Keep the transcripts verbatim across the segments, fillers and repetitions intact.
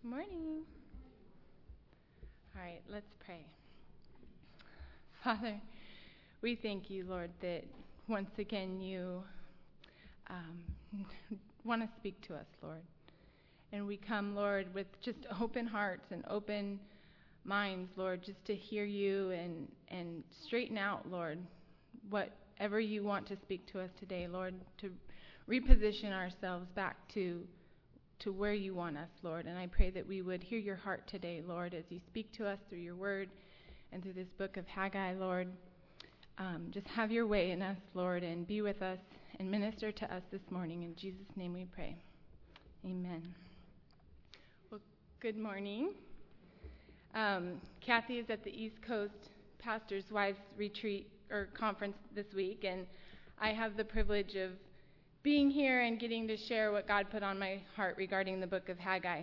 Good morning. All right, let's pray. Father, we thank you, Lord, that once again you um, want to speak to us, Lord. And we come, Lord, with just open hearts and open minds, Lord, just to hear you and, and straighten out, Lord, whatever you want to speak to us today, Lord, to reposition ourselves back to to where you want us, Lord. And I pray that we would hear your heart today, Lord, as you speak to us through your word and through this book of Haggai, Lord. Um, just have your way in us, Lord, and be with us and minister to us this morning. In Jesus' name we pray. Amen. Well, good morning. Um, Kathy is at the East Coast Pastors' Wives Retreat or Conference this week, and I have the privilege of being here and getting to share what God put on my heart regarding the book of Haggai.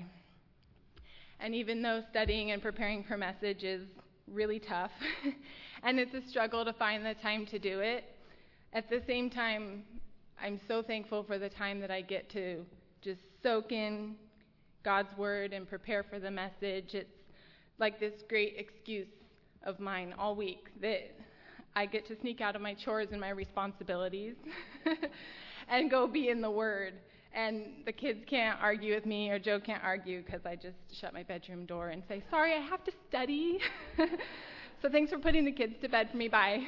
And even though studying and preparing for message is really tough, and it's a struggle to find the time to do it, at the same time, I'm so thankful for the time that I get to just soak in God's word and prepare for the message. It's like this great excuse of mine all week that I get to sneak out of my chores and my responsibilities and go be in the Word. And the kids can't argue with me, or Joe can't argue, because I just shut my bedroom door and say, sorry, I have to study. So thanks for putting the kids to bed for me, bye.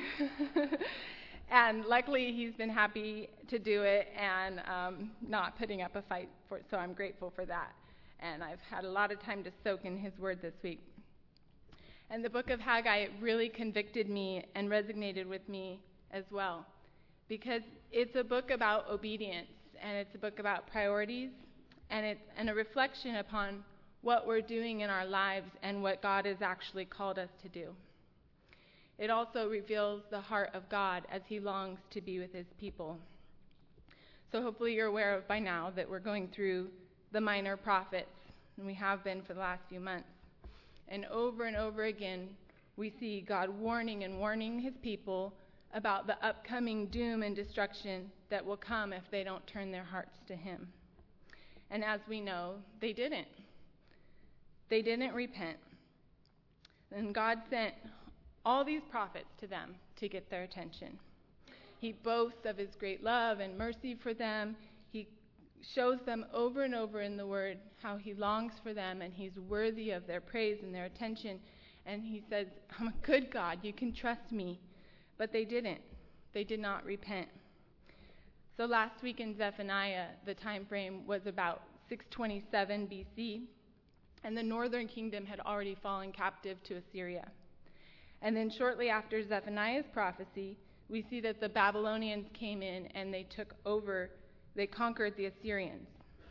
And luckily, he's been happy to do it and um, not putting up a fight for it, so I'm grateful for that. And I've had a lot of time to soak in his Word this week. And the book of Haggai, it really convicted me and resonated with me as well, because it's a book about obedience, and it's a book about priorities, and it's and a reflection upon what we're doing in our lives and what God has actually called us to do. It also reveals the heart of God as he longs to be with his people. So hopefully you're aware of by now that we're going through the minor prophets, and we have been for the last few months. And over and over again, we see God warning and warning his people about the upcoming doom and destruction that will come if they don't turn their hearts to him. And as we know, they didn't. They didn't repent. And God sent all these prophets to them to get their attention. He boasts of his great love and mercy for them. He shows them over and over in the word how he longs for them and he's worthy of their praise and their attention. And he says, I'm a good God, you can trust me. But they didn't. They did not repent. So last week in Zephaniah, the time frame was about six twenty-seven B C, and the northern kingdom had already fallen captive to Assyria. And then shortly after Zephaniah's prophecy, we see that the Babylonians came in and they took over, they conquered the Assyrians.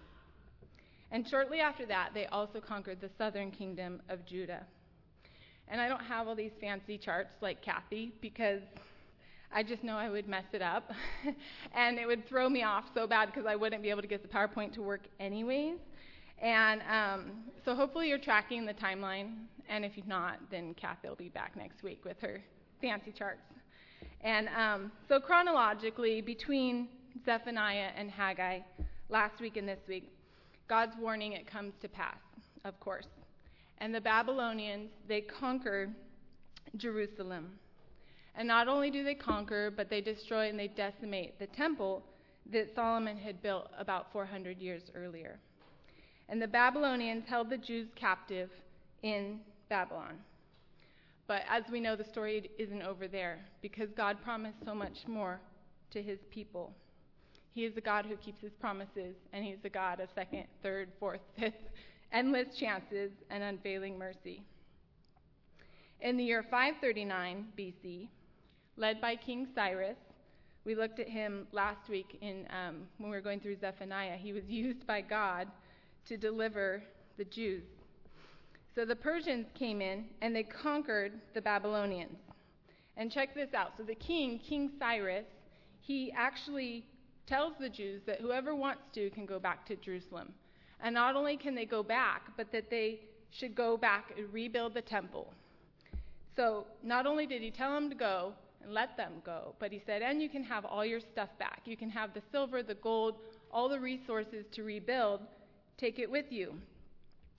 And shortly after that, they also conquered the southern kingdom of Judah. And I don't have all these fancy charts like Kathy, because I just know I would mess it up. And it would throw me off so bad because I wouldn't be able to get the PowerPoint to work anyways. And um, so hopefully you're tracking the timeline. And if you're not, then Kathy will be back next week with her fancy charts. And um, so chronologically, between Zephaniah and Haggai, last week and this week, God's warning, it comes to pass, of course. And the Babylonians, they conquer Jerusalem. And not only do they conquer, but they destroy and they decimate the temple that Solomon had built about four hundred years earlier. And the Babylonians held the Jews captive in Babylon. But as we know, the story isn't over there, because God promised so much more to his people. He is a God who keeps his promises, and he's a God of second, third, fourth, fifth, endless chances and unfailing mercy. In the year five thirty-nine B C, led by King Cyrus, we looked at him last week in um, when we were going through Zephaniah. He was used by God to deliver the Jews. So the Persians came in and they conquered the Babylonians. And check this out. So the king, King Cyrus, he actually tells the Jews that whoever wants to can go back to Jerusalem. And not only can they go back, but that they should go back and rebuild the temple. So not only did he tell them to go and let them go, but he said, and you can have all your stuff back. You can have the silver, the gold, all the resources to rebuild. Take it with you.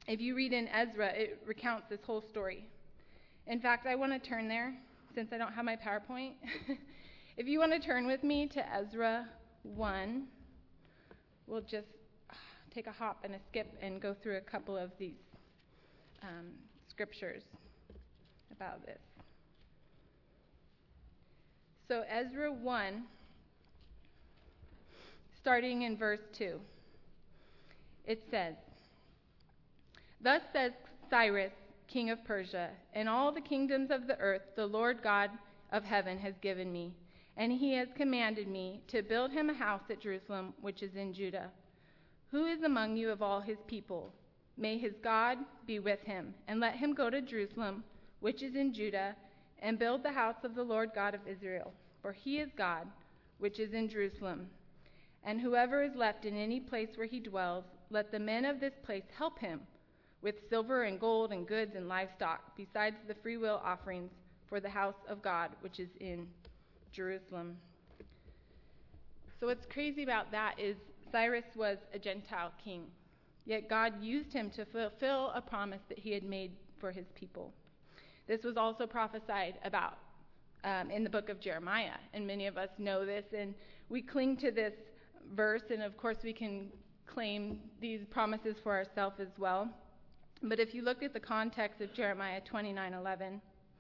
If you read in Ezra, it recounts this whole story. In fact, I want to turn there, since I don't have my PowerPoint. If you want to turn with me to Ezra one, we'll just take a hop and a skip and go through a couple of these um, scriptures about this. So Ezra one, starting in verse two, it says, "Thus says Cyrus, king of Persia, and all the kingdoms of the earth the Lord God of heaven has given me, and he has commanded me to build him a house at Jerusalem, which is in Judah. Who is among you of all his people? May his God be with him, and let him go to Jerusalem, which is in Judah, and build the house of the Lord God of Israel. For he is God, which is in Jerusalem. And whoever is left in any place where he dwells, let the men of this place help him with silver and gold and goods and livestock, besides the freewill offerings for the house of God, which is in Jerusalem." So what's crazy about that is Cyrus was a Gentile king, yet God used him to fulfill a promise that he had made for his people. This was also prophesied about um, in the book of Jeremiah, and many of us know this, and we cling to this verse, and of course we can claim these promises for ourselves as well. But if you look at the context of Jeremiah twenty-nine eleven,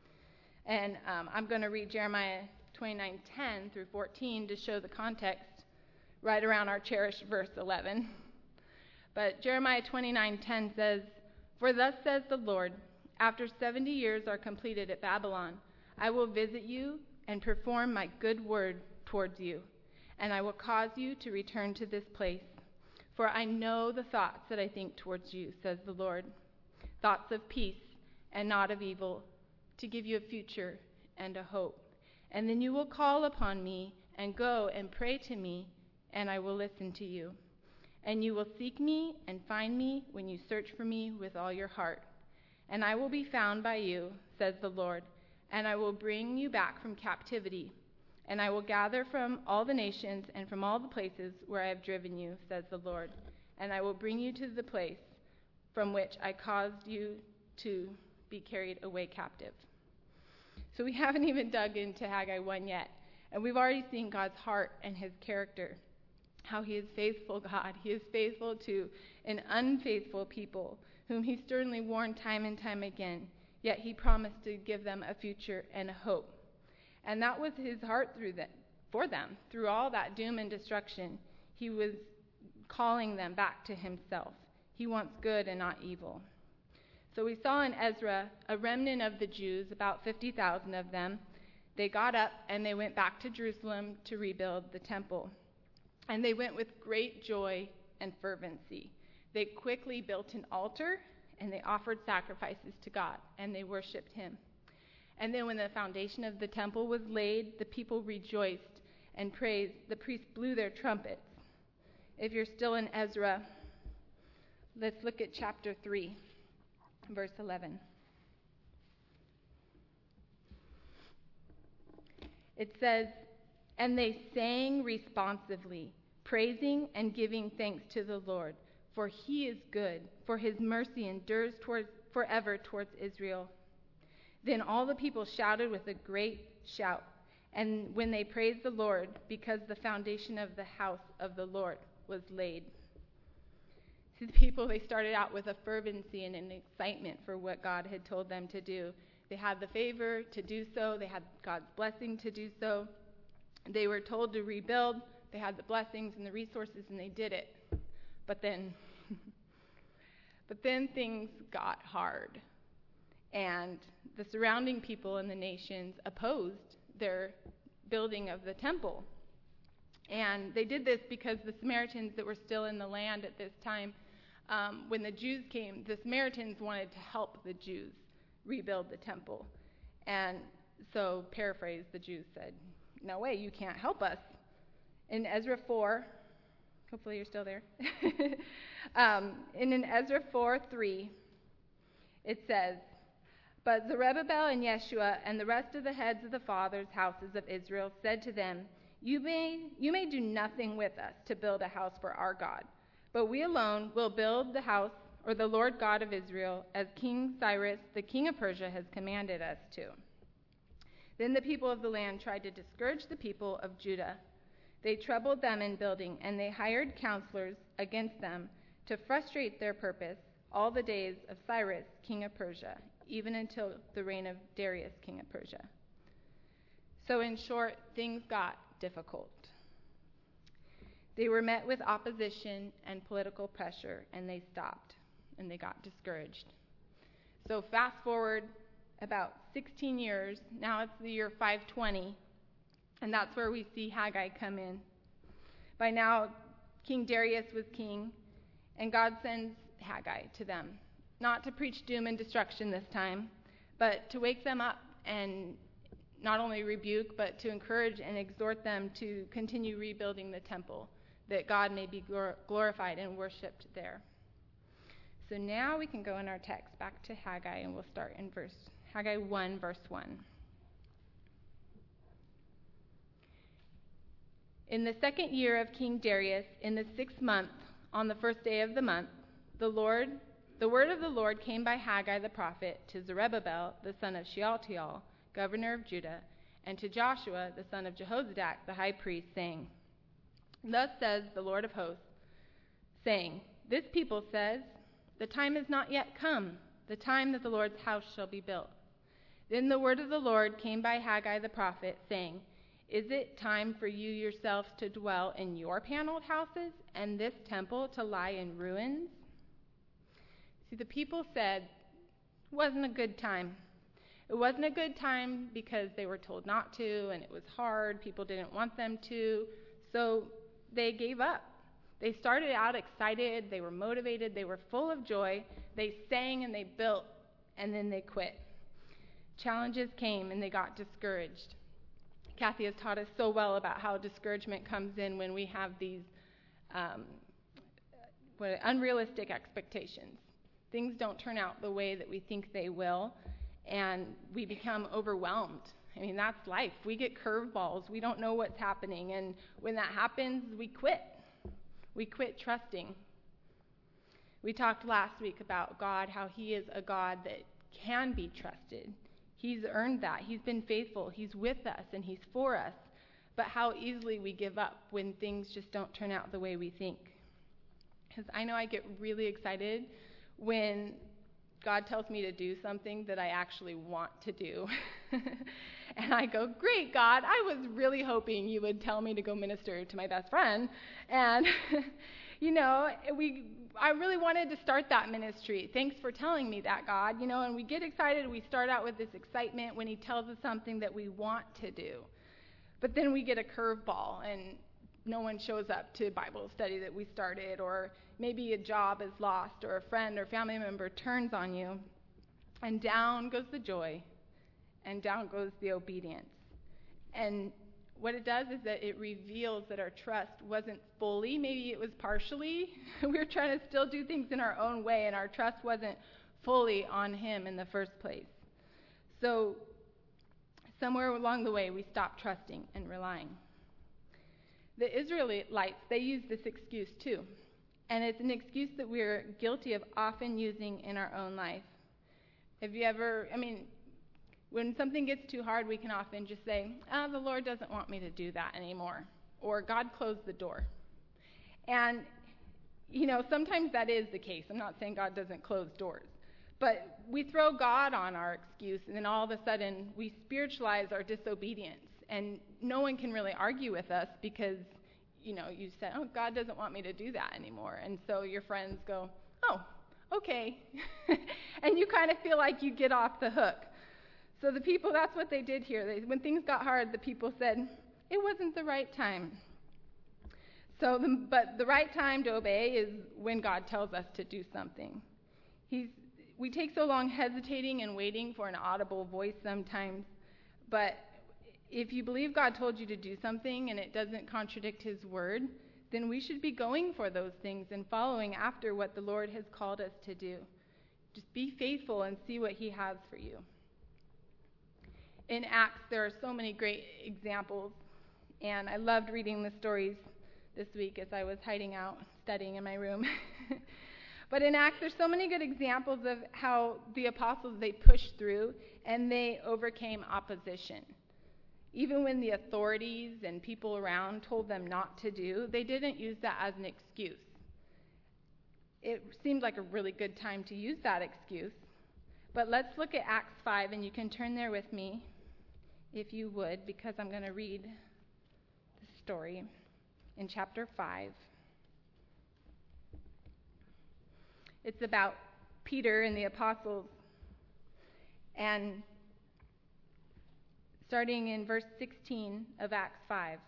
and um, I'm going to read Jeremiah twenty-nine ten through fourteen to show the context right around our cherished verse eleven. But Jeremiah twenty-nine ten says, "For thus says the Lord, after seventy years are completed at Babylon, I will visit you and perform my good word towards you, and I will cause you to return to this place. For I know the thoughts that I think towards you, says the Lord, thoughts of peace and not of evil, to give you a future and a hope. And then you will call upon me and go and pray to me, and I will listen to you. And you will seek me and find me when you search for me with all your heart. And I will be found by you, says the Lord, and I will bring you back from captivity. And I will gather from all the nations and from all the places where I have driven you, says the Lord. And I will bring you to the place from which I caused you to be carried away captive." So we haven't even dug into Haggai one yet. And we've already seen God's heart and his character, how he is faithful God. He is faithful to an unfaithful people whom he sternly warned time and time again, yet he promised to give them a future and a hope. And that was his heart through that, for them. Through all that doom and destruction, he was calling them back to himself. He wants good and not evil. So we saw in Ezra a remnant of the Jews, about fifty thousand of them. They got up and they went back to Jerusalem to rebuild the temple. And they went with great joy and fervency. They quickly built an altar and they offered sacrifices to God and they worshiped him. And then when the foundation of the temple was laid, the people rejoiced and praised. The priests blew their trumpets. If you're still in Ezra, let's look at chapter three, verse eleven. It says, "And they sang responsively, praising and giving thanks to the Lord, for he is good, for his mercy endures towards, forever towards Israel. Then all the people shouted with a great shout, and when they praised the Lord, because the foundation of the house of the Lord was laid." These people, they started out with a fervency and an excitement for what God had told them to do. They had the favor to do so. They had God's blessing to do so. They were told to rebuild. They had the blessings and the resources, and they did it. But then, but then things got hard. And the surrounding people and the nations opposed their building of the temple. And they did this because the Samaritans that were still in the land at this time, um, when the Jews came, the Samaritans wanted to help the Jews rebuild the temple. And so, paraphrase, the Jews said, "No way, you can't help us." In Ezra four, hopefully you're still there. um, and in Ezra four three, it says, "But Zerubbabel and Yeshua and the rest of the heads of the fathers' houses of Israel said to them, You may, you may do nothing with us to build a house for our God, but we alone will build the house, or the Lord God of Israel, as King Cyrus, the king of Persia, has commanded us to." Then the people of the land tried to discourage the people of Judah. They troubled them in building, and they hired counselors against them to frustrate their purpose all the days of Cyrus, king of Persia, even until the reign of Darius, king of Persia. So in short, things got difficult. They were met with opposition and political pressure, and they stopped, and they got discouraged. So fast forward about sixteen years, now it's the year five twenty, and that's where we see Haggai come in. By now, King Darius was king, and God sends Haggai to them, not to preach doom and destruction this time, but to wake them up and not only rebuke, but to encourage and exhort them to continue rebuilding the temple, that God may be glor- glorified and worshipped there. So now we can go in our text back to Haggai, and we'll start in verse Haggai one, verse one. "In the second year of King Darius, in the sixth month, on the first day of the month, the Lord, the word of the Lord came by Haggai the prophet to Zerubbabel, the son of Shealtiel, governor of Judah, and to Joshua, the son of Jehozadak, the high priest, saying, Thus says the Lord of hosts, saying, This people says, The time is not yet come, the time that the Lord's house shall be built. Then the word of the Lord came by Haggai the prophet, saying, Is it time for you yourselves to dwell in your paneled houses, and this temple to lie in ruins? See, the people said it wasn't a good time. It wasn't a good time because they were told not to, and it was hard. People didn't want them to, so they gave up. They started out excited. They were motivated. They were full of joy. They sang and they built, and then they quit. Challenges came, and they got discouraged. Kathy has taught us so well about how discouragement comes in when we have these um, what, unrealistic expectations. Things don't turn out the way that we think they will, and we become overwhelmed. I mean, that's life. We get curveballs. We don't know what's happening, and when that happens, we quit. We quit trusting. We talked last week about God, how he is a God that can be trusted. He's earned that. He's been faithful. He's with us, and he's for us. But how easily we give up when things just don't turn out the way we think. Because I know I get really excited when God tells me to do something that I actually want to do. And I go, Great, God, I was really hoping you would tell me to go minister to my best friend. And, you know, we... I really wanted to start that ministry. Thanks for telling me that, God. You know, and we get excited. We start out with this excitement when he tells us something that we want to do. But then we get a curveball, and no one shows up to Bible study that we started, or maybe a job is lost, or a friend or family member turns on you, and down goes the joy, and down goes the obedience. And what it does is that it reveals that our trust wasn't fully, maybe it was partially. We were trying to still do things in our own way, and our trust wasn't fully on him in the first place. So somewhere along the way, we stopped trusting and relying. The Israelites, they used this excuse too. And it's an excuse that we're guilty of often using in our own life. Have you ever, I mean, when something gets too hard, we can often just say, oh, the Lord doesn't want me to do that anymore. Or God closed the door. And, you know, sometimes that is the case. I'm not saying God doesn't close doors. But we throw God on our excuse, and then all of a sudden we spiritualize our disobedience. And no one can really argue with us because, you know, you said, oh, God doesn't want me to do that anymore. And so your friends go, oh, okay. And you kind of feel like you get off the hook. So the people, that's what they did here. They, when things got hard, the people said, it wasn't the right time. So, the, but the right time to obey is when God tells us to do something. He's, we take so long hesitating and waiting for an audible voice sometimes, but if you believe God told you to do something and it doesn't contradict his word, then we should be going for those things and following after what the Lord has called us to do. Just be faithful and see what he has for you. In Acts, there are so many great examples, and I loved reading the stories this week as I was hiding out, studying in my room. But in Acts, there's so many good examples of how the apostles, they pushed through and they overcame opposition. Even when the authorities and people around told them not to do, they didn't use that as an excuse. It seemed like a really good time to use that excuse. But let's look at Acts five, and you can turn there with me, if you would, because I'm going to read the story in chapter five. It's about Peter and the apostles. And starting in verse sixteen of Acts five,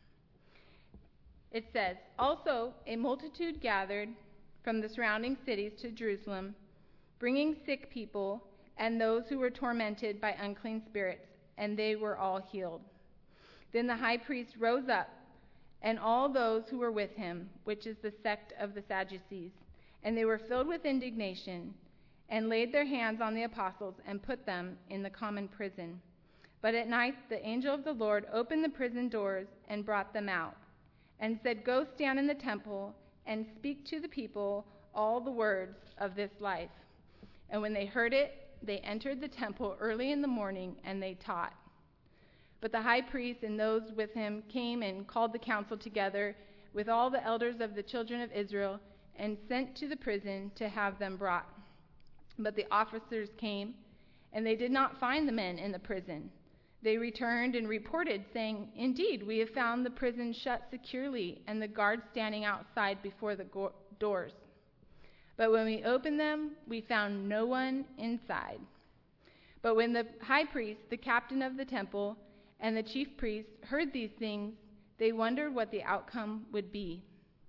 it says, "Also a multitude gathered from the surrounding cities to Jerusalem, bringing sick people and those who were tormented by unclean spirits, and they were all healed. Then the high priest rose up, and all those who were with him, which is the sect of the Sadducees, and they were filled with indignation, and laid their hands on the apostles and put them in the common prison. But at night the angel of the Lord opened the prison doors and brought them out, and said, 'Go stand in the temple and speak to the people all the words of this life.' And when they heard it, they entered the temple early in the morning, and they taught. But the high priest and those with him came and called the council together with all the elders of the children of Israel, and sent to the prison to have them brought. But the officers came, and they did not find the men in the prison. They returned and reported, saying, 'Indeed, we have found the prison shut securely, and the guards standing outside before the go- doors. But when we opened them, we found no one inside.' But when the high priest, the captain of the temple, and the chief priests heard these things, they wondered what the outcome would be.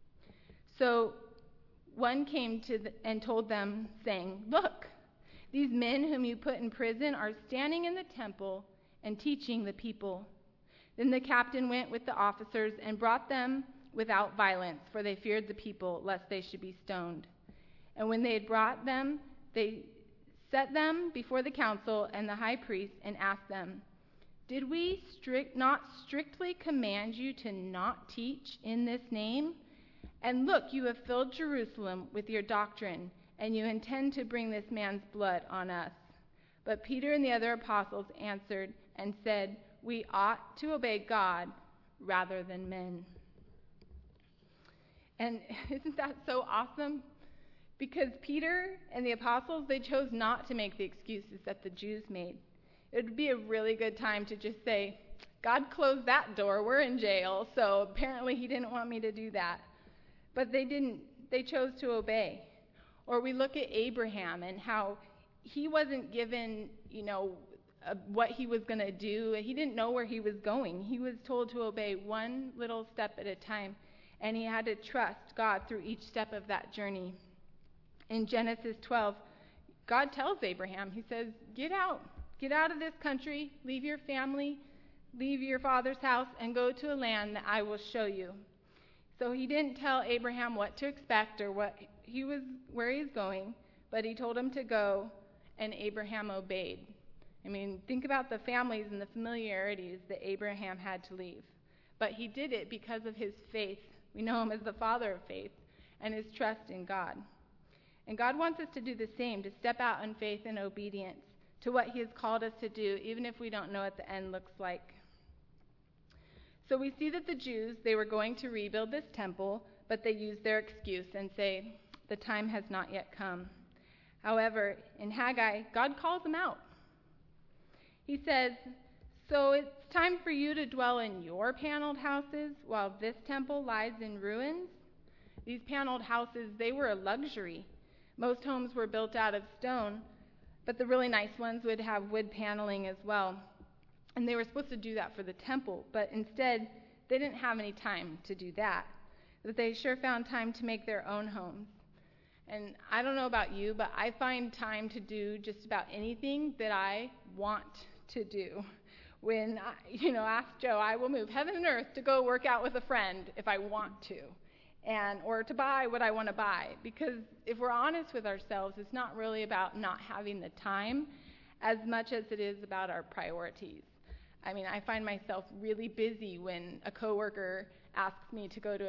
So one came to the, and told them, saying, 'Look, these men whom you put in prison are standing in the temple and teaching the people.' Then the captain went with the officers and brought them without violence, for they feared the people, lest they should be stoned. And when they had brought them, they set them before the council and the high priest, and asked them, 'Did we strict, not strictly command you to not teach in this name? And look, you have filled Jerusalem with your doctrine, and you intend to bring this man's blood on us.' But Peter and the other apostles answered and said, 'We ought to obey God rather than men.'" And isn't that so awesome? Because Peter and the apostles, they chose not to make the excuses that the Jews made. It would be a really good time to just say, "God closed that door, we're in jail, so apparently he didn't want me to do that." But they didn't. They chose to obey. Or we look at Abraham and how he wasn't given, you know, uh, what he was going to do. He didn't know where he was going. He was told to obey one little step at a time, and he had to trust God through each step of that journey. In Genesis twelve, God tells Abraham, he says, get out. Get out of this country, leave your family, leave your father's house, and go to a land that I will show you. So he didn't tell Abraham what to expect or what he was, where he's going, but he told him to go, and Abraham obeyed. I mean, think about the families and the familiarities that Abraham had to leave. But he did it because of his faith. We know him as the father of faith, and his trust in God. And God wants us to do the same, to step out in faith and obedience to what he has called us to do, even if we don't know what the end looks like. So we see that the Jews, they were going to rebuild this temple, but they used their excuse and say, the time has not yet come. However, in Haggai, God calls them out. He says, "So it's time for you to dwell in your paneled houses while this temple lies in ruins?" These paneled houses, they were a luxury. Most homes were built out of stone, but the really nice ones would have wood paneling as well. And they were supposed to do that for the temple, but instead, they didn't have any time to do that. But they sure found time to make their own homes. And I don't know about you, but I find time to do just about anything that I want to do. When, I, you know, ask Joe, I will move heaven and earth to go work out with a friend if I want to. And or to buy what I want to buy. Because if we're honest with ourselves, it's not really about not having the time as much as it is about our priorities. I mean, I find myself really busy when a coworker asks me to go to a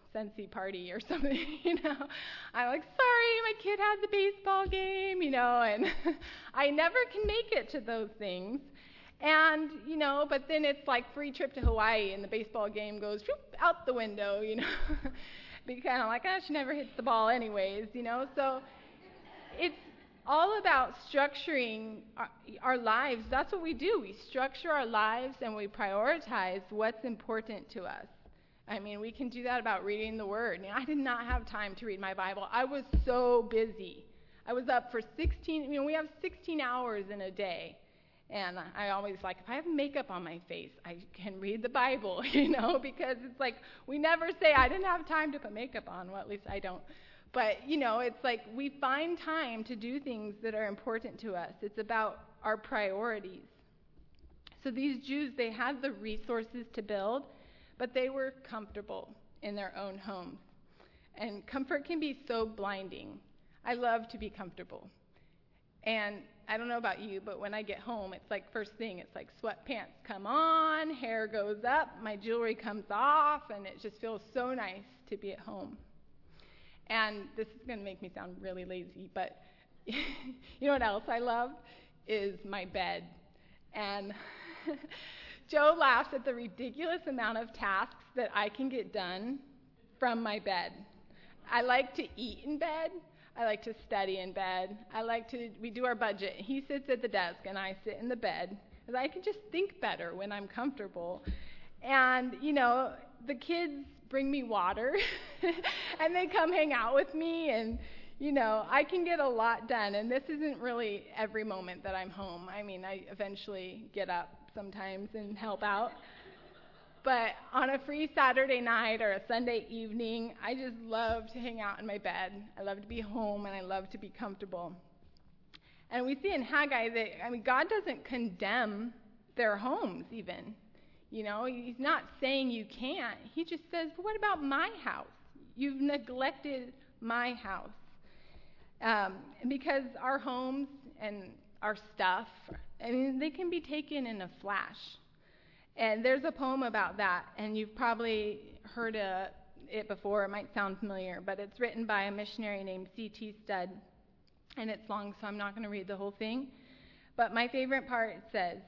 Scentsy party or something, you know. I'm like, sorry, my kid had the baseball game, you know, and I never can make it to those things. And, you know, but then it's like free trip to Hawaii, and the baseball game goes whoop, out the window, you know. Be kind of like, ah, she never hits the ball anyways, you know. So it's all about structuring our, our lives. That's what we do. We structure our lives and we prioritize what's important to us. I mean, we can do that about reading the Word. You know, I did not have time to read my Bible. I was so busy. I was up for sixteen, you know, we have sixteen hours in a day. And I always like, if I have makeup on my face, I can read the Bible, you know, because it's like, we never say, I didn't have time to put makeup on. Well, at least I don't. But, you know, it's like we find time to do things that are important to us. It's about our priorities. So these Jews, they had the resources to build, but they were comfortable in their own homes. And comfort can be so blinding. I love to be comfortable. And I don't know about you, but when I get home, it's like first thing, it's like sweatpants come on, hair goes up, my jewelry comes off, and it just feels so nice to be at home. And this is going to make me sound really lazy, but you know what else I love is my bed. And Joe laughs at the ridiculous amount of tasks that I can get done from my bed. I like to eat in bed. I like to study in bed. I like to, we do our budget. He sits at the desk and I sit in the bed because I can just think better when I'm comfortable. And, you know, the kids bring me water and they come hang out with me, and, you know, I can get a lot done. And this isn't really every moment that I'm home. I mean, I eventually get up sometimes and help out. But on a free Saturday night or a Sunday evening, I just love to hang out in my bed. I love to be home, and I love to be comfortable. And we see in Haggai that, I mean, God doesn't condemn their homes even. You know, he's not saying you can't. He just says, but what about my house? You've neglected my house. Um, because our homes and our stuff, I mean, they can be taken in a flash. And there's a poem about that, and you've probably heard uh, it before. It might sound familiar, but it's written by a missionary named C T Studd, and it's long, so I'm not going to read the whole thing. But my favorite part says,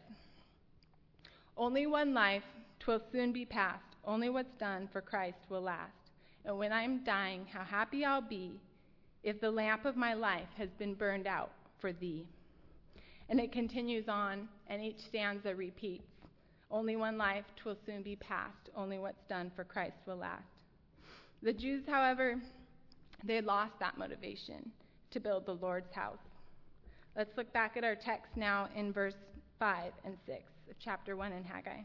only one life, 'twill soon be past. Only what's done for Christ will last. And when I'm dying, how happy I'll be if the lamp of my life has been burned out for thee. And it continues on, and each stanza repeats. Only one life, 'twill soon be past. Only what's done for Christ will last. The Jews, however, they had lost that motivation to build the Lord's house. Let's look back at our text now in verse five and six of chapter one in Haggai.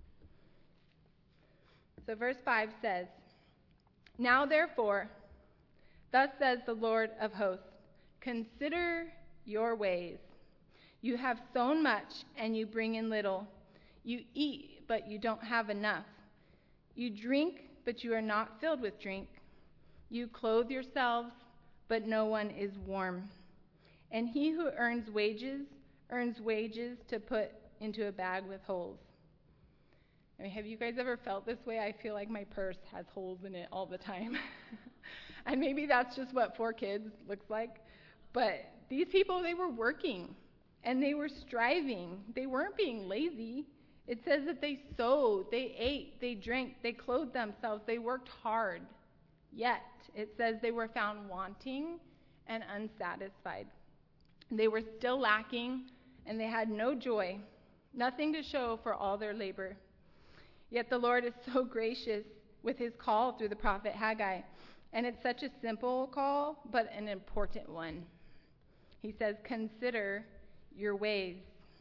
So verse five says, now therefore, thus says the Lord of hosts, consider your ways. You have sown much, and you bring in little. You eat, but you don't have enough. You drink, but you are not filled with drink. You clothe yourselves, but no one is warm. And he who earns wages, earns wages to put into a bag with holes. I mean, have you guys ever felt this way? I feel like my purse has holes in it all the time. And maybe that's just what four kids looks like. But these people, they were working, and they were striving. They weren't being lazy. It says that they sowed, they ate, they drank, they clothed themselves, they worked hard. Yet, it says they were found wanting and unsatisfied. They were still lacking, and they had no joy, nothing to show for all their labor. Yet the Lord is so gracious with his call through the prophet Haggai. And it's such a simple call, but an important one. He says, consider your ways.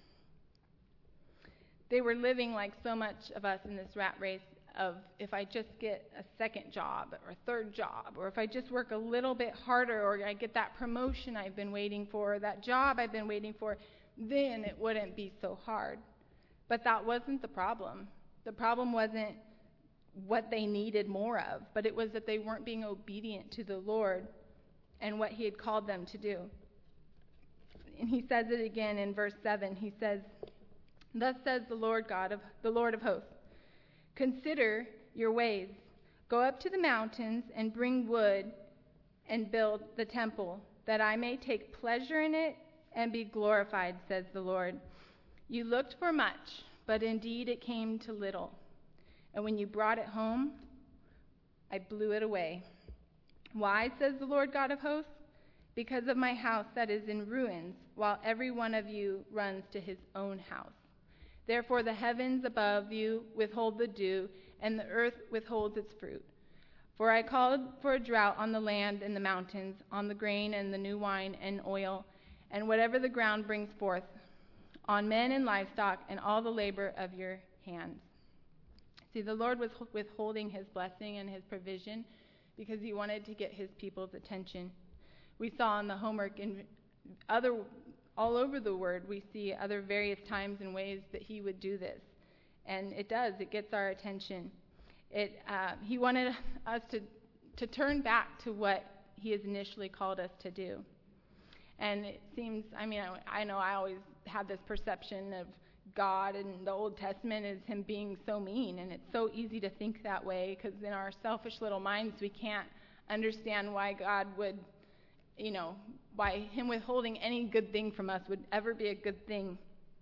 They were living like so much of us in this rat race of, if I just get a second job or a third job, or if I just work a little bit harder, or I get that promotion I've been waiting for, or that job I've been waiting for, then it wouldn't be so hard. But that wasn't the problem. The problem wasn't what they needed more of, but it was that they weren't being obedient to the Lord and what he had called them to do. And he says it again in verse seven. He says, thus says the Lord God of the Lord of hosts, consider your ways. Go up to the mountains and bring wood and build the temple, that I may take pleasure in it and be glorified, says the Lord. You looked for much, but indeed it came to little. And when you brought it home, I blew it away. Why, says the Lord God of hosts? Because of my house that is in ruins, while every one of you runs to his own house. Therefore the heavens above you withhold the dew, and the earth withholds its fruit. For I called for a drought on the land and the mountains, on the grain and the new wine and oil, and whatever the ground brings forth, on men and livestock and all the labor of your hands. See, the Lord was withholding his blessing and his provision because he wanted to get his people's attention. We saw in the homework in other all over the word, we see other various times and ways that he would do this. And it does, it gets our attention. It, uh, he wanted us to, to turn back to what he has initially called us to do. And it seems, I mean, I, I know I always had this perception of God in the Old Testament as him being so mean, and it's so easy to think that way because in our selfish little minds we can't understand why God would, you know, why him withholding any good thing from us would ever be a good thing.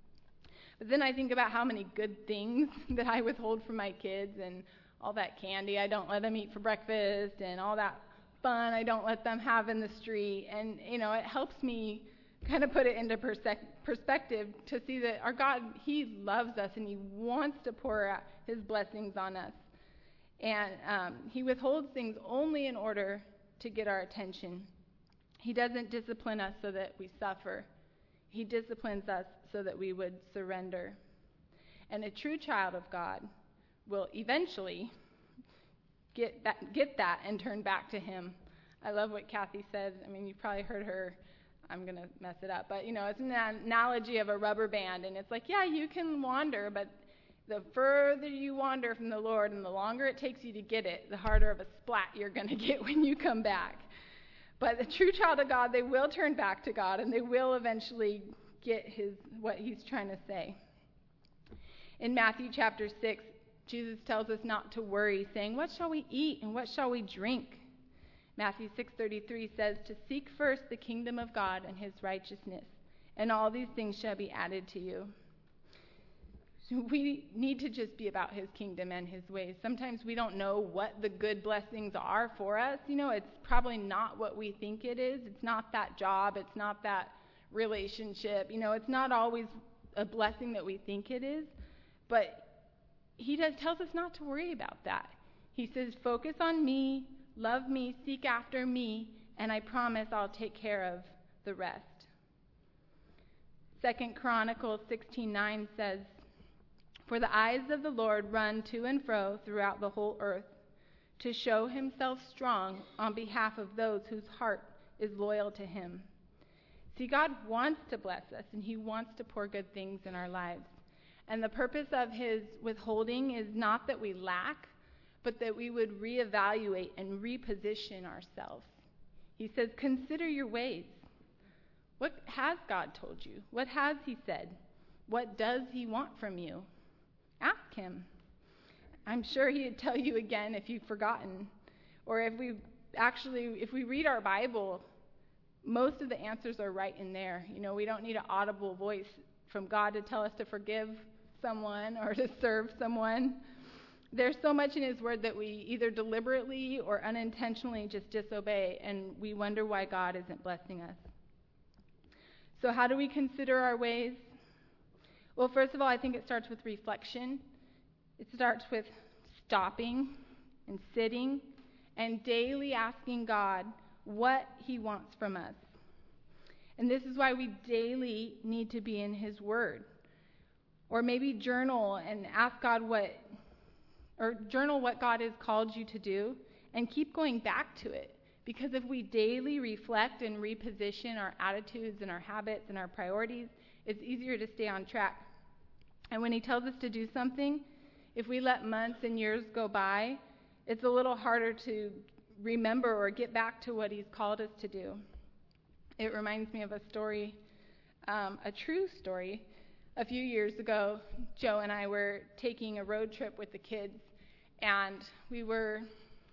But then I think about how many good things that I withhold from my kids, and all that candy I don't let them eat for breakfast, and all that fun I don't let them have in the street. And, you know, it helps me kind of put it into perse- perspective to see that our God, he loves us, and he wants to pour out his blessings on us. And um, he withholds things only in order to get our attention. He doesn't discipline us so that we suffer. He disciplines us so that we would surrender. And a true child of God will eventually get that, get that and turn back to him. I love what Kathy said. I mean, you've probably heard her. I'm going to mess it up. But, you know, it's an analogy of a rubber band. And it's like, yeah, you can wander, but the further you wander from the Lord and the longer it takes you to get it, the harder of a splat you're going to get when you come back. But the true child of God, they will turn back to God, and they will eventually get his what he's trying to say. In Matthew chapter six, Jesus tells us not to worry, saying, "What shall we eat and what shall we drink?" Matthew six thirty-three says, "To seek first the kingdom of God and his righteousness, and all these things shall be added to you." So we need to just be about his kingdom and his ways. Sometimes we don't know what the good blessings are for us. You know, it's probably not what we think it is. It's not that job. It's not that relationship. You know, it's not always a blessing that we think it is. But he does tells us not to worry about that. He says, focus on me, love me, seek after me, and I promise I'll take care of the rest. Second Chronicles sixteen nine says, "For the eyes of the Lord run to and fro throughout the whole earth, to show himself strong on behalf of those whose heart is loyal to him." See, God wants to bless us, and he wants to pour good things in our lives. And the purpose of his withholding is not that we lack, but that we would reevaluate and reposition ourselves. He says, consider your ways. What has God told you? What has he said? What does he want from you? Ask him. I'm sure he'd tell you again if you've forgotten. Or if we actually, if we read our Bible, most of the answers are right in there. You know, we don't need an audible voice from God to tell us to forgive someone or to serve someone. There's so much in his word that we either deliberately or unintentionally just disobey, and we wonder why God isn't blessing us. So how do we consider our ways? Well, first of all, I think it starts with reflection. It starts with stopping and sitting and daily asking God what he wants from us. And this is why we daily need to be in his word. Or maybe journal and ask God what, or journal what God has called you to do and keep going back to it. Because if we daily reflect and reposition our attitudes and our habits and our priorities, it's easier to stay on track. And when he tells us to do something, if we let months and years go by, it's a little harder to remember or get back to what he's called us to do. It reminds me of a story, um, a true story. A few years ago, Joe and I were taking a road trip with the kids, and we were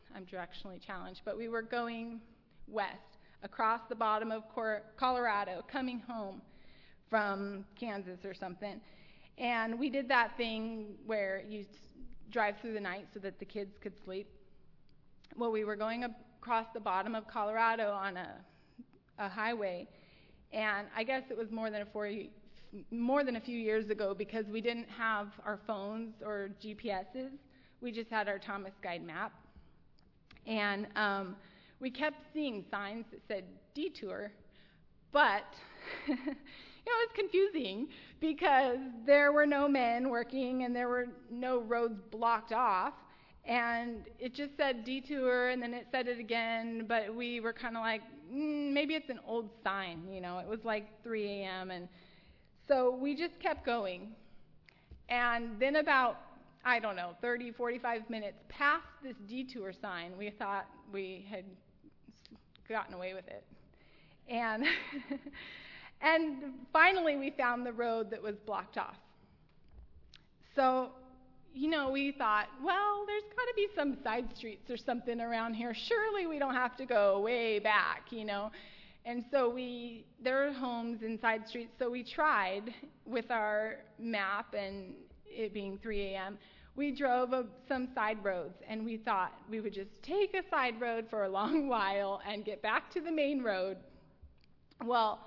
I'm directionally challenged, but we were going west across the bottom of Cor- Colorado, coming home from Kansas or something. And we did that thing where you drive through the night so that the kids could sleep. Well, we were going across the bottom of Colorado on a, a highway, and I guess it was more than a four, more than a few years ago, because we didn't have our phones or G P S's. We just had our Thomas Guide map, and um, we kept seeing signs that said detour, but you know, it was confusing because there were no men working and there were no roads blocked off, and it just said detour, and then it said it again, but we were kind of like, mm, maybe it's an old sign, you know. It was like three a.m., and so we just kept going. And then about, I don't know, thirty, forty-five minutes past this detour sign, we thought we had gotten away with it. And and finally we found the road that was blocked off. So, you know, we thought, well, there's got to be some side streets or something around here. Surely we don't have to go way back, you know. And so we, there are homes and side streets, so we tried with our map, and it being three a.m., we drove a, some side roads, and we thought we would just take a side road for a long while and get back to the main road. Well,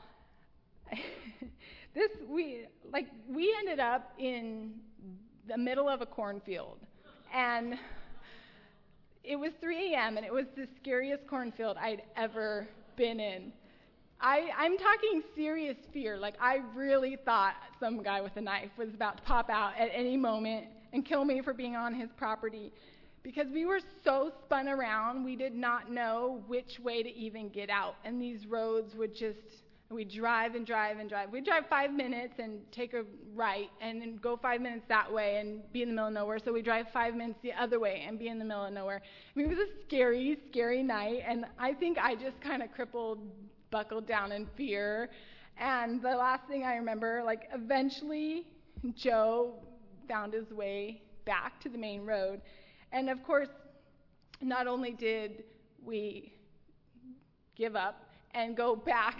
this, we, like, we ended up in the middle of a cornfield, and it was three a.m., and it was the scariest cornfield I'd ever been in. I, I'm talking serious fear. Like, I really thought some guy with a knife was about to pop out at any moment and kill me for being on his property, because we were so spun around, we did not know which way to even get out. And these roads would just, we'd drive and drive and drive. We'd drive five minutes and take a right and then go five minutes that way and be in the middle of nowhere. So we'd drive five minutes the other way and be in the middle of nowhere. I mean, it was a scary, scary night, and I think I just kind of crippled, buckled down in fear. And the last thing I remember, like, eventually Joe found his way back to the main road. And of course, not only did we give up and go back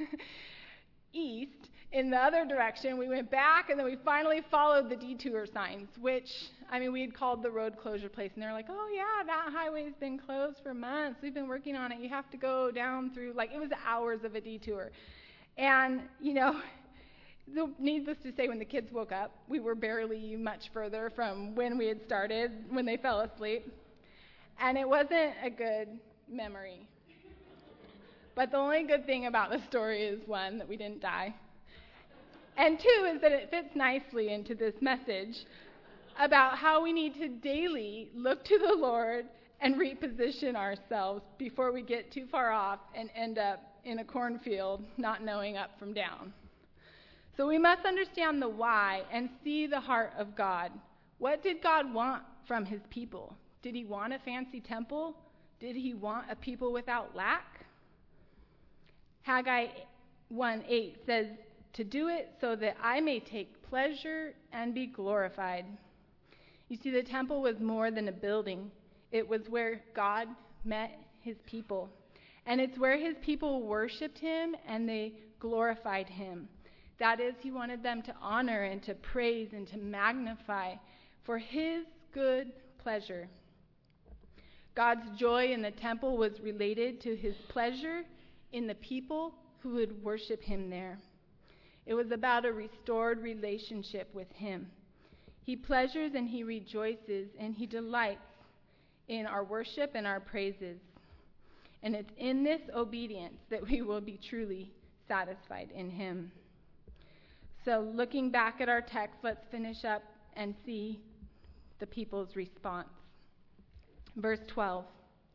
east in the other direction, we went back, and then we finally followed the detour signs, which, I mean, we had called the road closure place, and they're like, oh yeah, that highway's been closed for months, we've been working on it, you have to go down through, like, it was hours of a detour. And, you know, needless to say, when the kids woke up, we were barely much further from when we had started, when they fell asleep. And it wasn't a good memory. But the only good thing about the story is, one, that we didn't die. And two, is that it fits nicely into this message about how we need to daily look to the Lord and reposition ourselves before we get too far off and end up in a cornfield not knowing up from down. So we must understand the why and see the heart of God. What did God want from his people? Did he want a fancy temple? Did he want a people without lack? Haggai one eight says, to do it so that I may take pleasure and be glorified. You see, the temple was more than a building. It was where God met his people. And it's where his people worshiped him and they glorified him. That is, he wanted them to honor and to praise and to magnify for his good pleasure. God's joy in the temple was related to his pleasure in the people who would worship him there. It was about a restored relationship with him. He pleasures and he rejoices and he delights in our worship and our praises. And it's in this obedience that we will be truly satisfied in him. So looking back at our text, let's finish up and see the people's response. Verse twelve.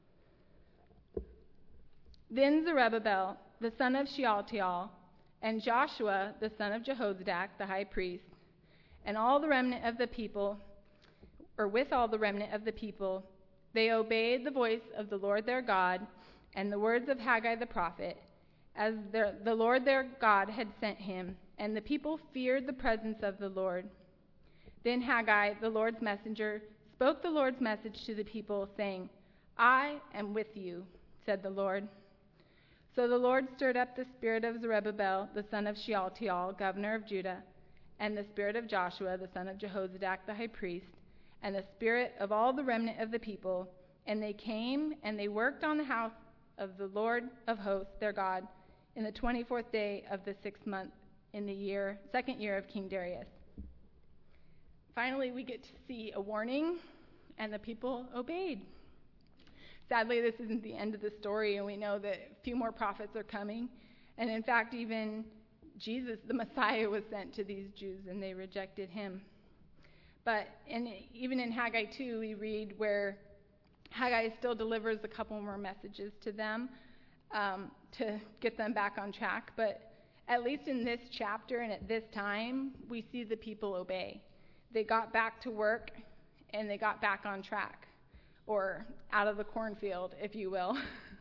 Then Zerubbabel, the son of Shealtiel, and Joshua, the son of Jehozadak, the high priest, and all the remnant of the people, or with all the remnant of the people, they obeyed the voice of the Lord their God and the words of Haggai the prophet, as their, the Lord their God had sent him, and the people feared the presence of the Lord. Then Haggai, the Lord's messenger, spoke the Lord's message to the people, saying, I am with you, said the Lord. So the Lord stirred up the spirit of Zerubbabel, the son of Shealtiel, governor of Judah, and the spirit of Joshua, the son of Jehozadak, the high priest, and the spirit of all the remnant of the people. And they came and they worked on the house of the Lord of hosts, their God, in the twenty-fourth day of the sixth month, in the year, second year of King Darius. Finally, we get to see a warning, and the people obeyed. Sadly, this isn't the end of the story, and we know that a few more prophets are coming. And in fact, even Jesus, the Messiah, was sent to these Jews, and they rejected him. But in, even in Haggai two, we read where Haggai still delivers a couple more messages to them um, to get them back on track. But at least in this chapter and at this time, we see the people obey. They got back to work, and they got back on track, or out of the cornfield, if you will.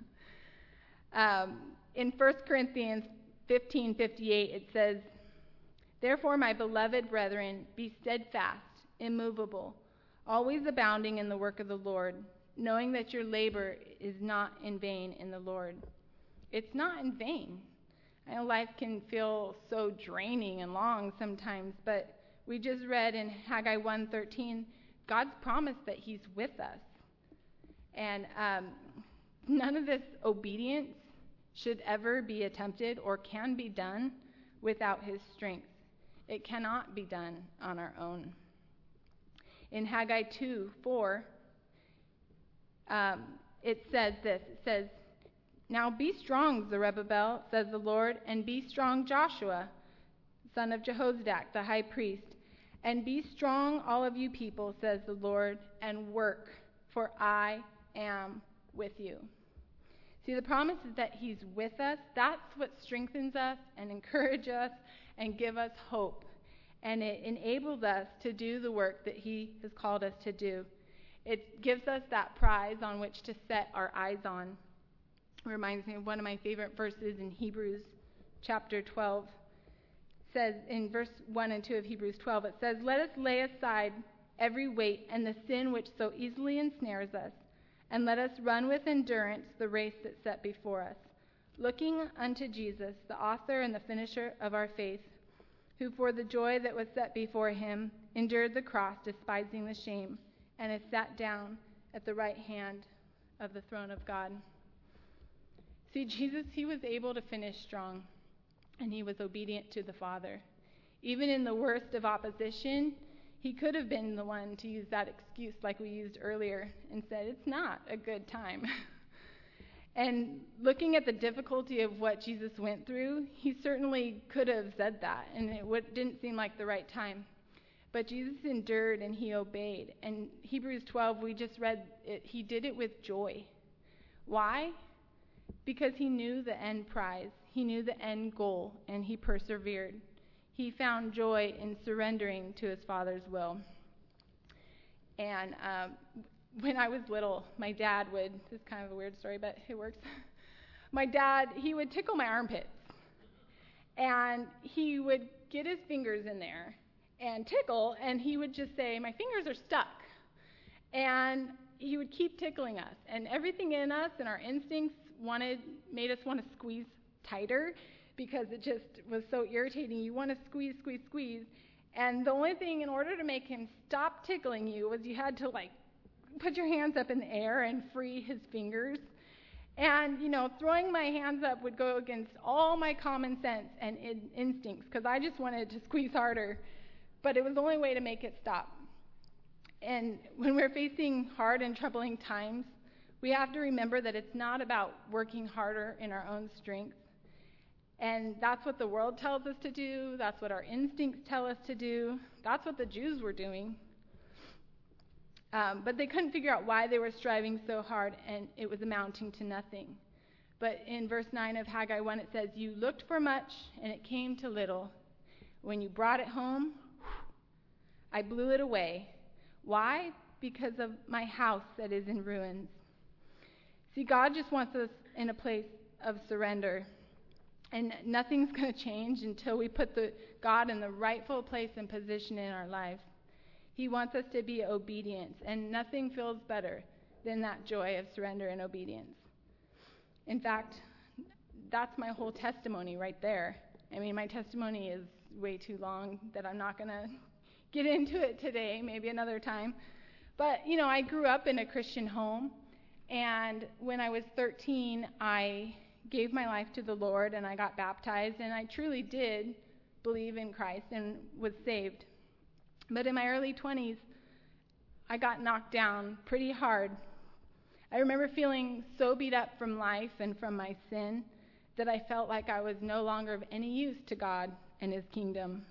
um, in First Corinthians fifteen fifty-eight, it says, "Therefore, my beloved brethren, be steadfast, immovable, always abounding in the work of the Lord, knowing that your labor is not in vain in the Lord." It's not in vain. I know life can feel so draining and long sometimes, but we just read in Haggai one thirteen, God's promise that he's with us. And um, none of this obedience should ever be attempted or can be done without his strength. It cannot be done on our own. In Haggai two four, um, it says this. It says, "Now be strong, Zerubbabel, says the Lord, and be strong, Joshua, son of Jehozadak, the high priest. And be strong, all of you people, says the Lord, and work, for I am with you." See, the promise is that he's with us. That's what strengthens us and encourages us and gives us hope. And it enables us to do the work that he has called us to do. It gives us that prize on which to set our eyes on. It reminds me of one of my favorite verses in Hebrews chapter twelve. It says in verse one and two of Hebrews twelve, it says, "Let us lay aside every weight and the sin which so easily ensnares us, and let us run with endurance the race that's set before us, looking unto Jesus, the author and the finisher of our faith, who for the joy that was set before him endured the cross, despising the shame, and is sat down at the right hand of the throne of God." See, Jesus, he was able to finish strong, and he was obedient to the Father. Even in the worst of opposition, he could have been the one to use that excuse like we used earlier and said, it's not a good time. And looking at the difficulty of what Jesus went through, he certainly could have said that, and it would, didn't seem like the right time. But Jesus endured and he obeyed. And Hebrews twelve, we just read, it, he did it with joy. Why? Because he knew the end prize. He knew the end goal, and he persevered. He found joy in surrendering to his Father's will. And um, when I was little, my dad would, this is kind of a weird story, but it works. My dad, he would tickle my armpits. And he would get his fingers in there and tickle, and he would just say, "My fingers are stuck." And he would keep tickling us. And everything in us and our instincts wanted, made us want to squeeze tighter, because it just was so irritating. You want to squeeze, squeeze, squeeze. And the only thing, in order to make him stop tickling you, was you had to, like, put your hands up in the air and free his fingers. And, you know, throwing my hands up would go against all my common sense and in- instincts, because I just wanted to squeeze harder. But it was the only way to make it stop. And when we're facing hard and troubling times, we have to remember that it's not about working harder in our own strength. And that's what the world tells us to do. That's what our instincts tell us to do. That's what the Jews were doing. Um, but they couldn't figure out why they were striving so hard, and it was amounting to nothing. But in verse nine of Haggai one, it says, "You looked for much, and it came to little. When you brought it home, I blew it away. Why? Because of my house that is in ruins." See, God just wants us in a place of surrender. And nothing's going to change until we put the God in the rightful place and position in our lives. He wants us to be obedient, and nothing feels better than that joy of surrender and obedience. In fact, that's my whole testimony right there. I mean, my testimony is way too long that I'm not going to get into it today, maybe another time. But, you know, I grew up in a Christian home, and when I was thirteen, I gave my life to the Lord, and I got baptized, and I truly did believe in Christ and was saved. But in my early twenties, I got knocked down pretty hard. I remember feeling so beat up from life and from my sin that I felt like I was no longer of any use to God and his kingdom.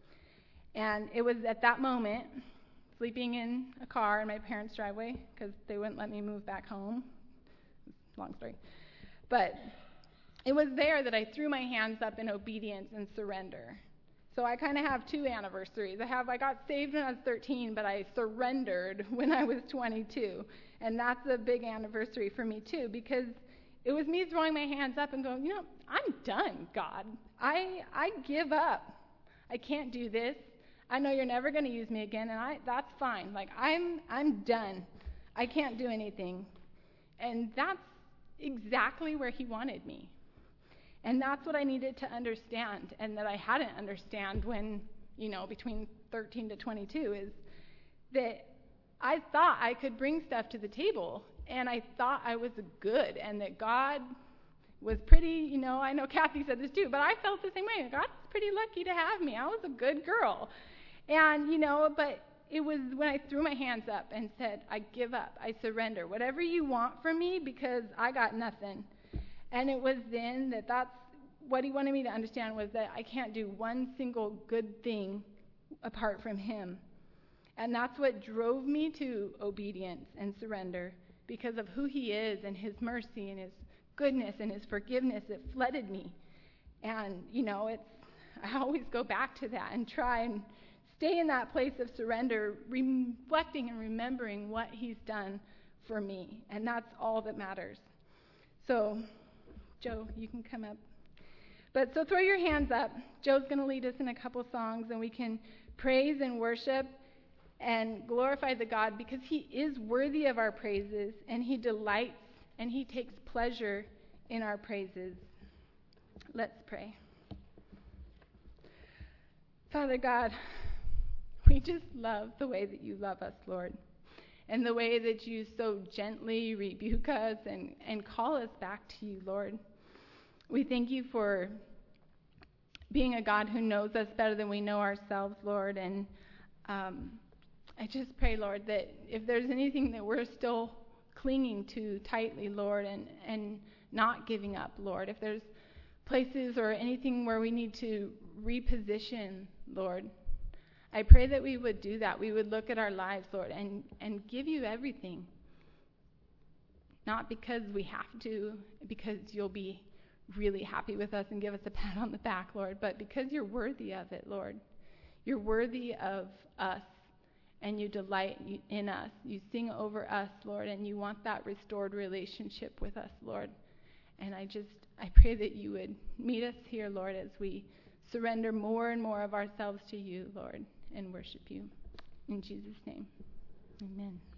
And it was at that moment, sleeping in a car in my parents' driveway, because they wouldn't let me move back home. Long story. But it was there that I threw my hands up in obedience and surrender. So I kind of have two anniversaries. I have I got saved when I was thirteen, but I surrendered when I was twenty-two. And that's a big anniversary for me too, because it was me throwing my hands up and going, you know, I'm done, God. I I give up. I can't do this. I know you're never going to use me again, and I that's fine. Like I'm I'm done. I can't do anything. And that's exactly where he wanted me. And that's what I needed to understand, and that I hadn't understand when, you know, between thirteen to twenty-two, is that I thought I could bring stuff to the table, and I thought I was good, and that God was pretty, you know, I know Kathy said this too, but I felt the same way. God's pretty lucky to have me. I was a good girl. And, you know, but it was when I threw my hands up and said, I give up, I surrender, whatever you want from me, because I got nothing. And it was then that that's what he wanted me to understand, was that I can't do one single good thing apart from him. And that's what drove me to obedience and surrender, because of who he is and his mercy and his goodness and his forgiveness that flooded me. And, you know, it's I always go back to that and try and stay in that place of surrender, reflecting and remembering what he's done for me. And that's all that matters. So, Joe, you can come up. But so throw your hands up. Joe's going to lead us in a couple songs, and we can praise and worship and glorify the God, because he is worthy of our praises, and he delights and he takes pleasure in our praises. Let's pray. Father God, we just love the way that you love us, Lord, and the way that you so gently rebuke us and, and call us back to you, Lord. We thank you for being a God who knows us better than we know ourselves, Lord. And um, I just pray, Lord, that if there's anything that we're still clinging to tightly, Lord, and, and not giving up, Lord, if there's places or anything where we need to reposition, Lord, I pray that we would do that. We would look at our lives, Lord, and, and give you everything. Not because we have to, because you'll be really happy with us and give us a pat on the back, Lord, but because you're worthy of it, Lord. You're worthy of us, and you delight in us. You sing over us, Lord, and you want that restored relationship with us, Lord. And I just, I pray that you would meet us here, Lord, as we surrender more and more of ourselves to you, Lord, and worship you. In Jesus' name, amen.